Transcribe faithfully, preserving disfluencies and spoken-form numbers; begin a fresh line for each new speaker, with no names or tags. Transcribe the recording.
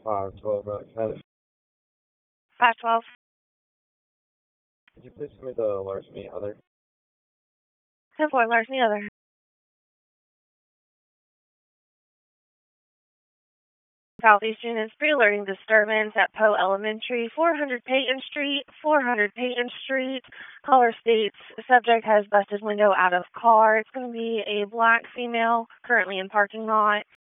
five twelve Road. Could
five twelve.
you please give me the larceny other?
ten four, larceny other. Southeast units, pre-alerting disturbance at Poe Elementary, four hundred Peyton Street, four hundred Peyton Street. Caller states, subject has busted window out of car. It's going to be a black female, currently in parking lot.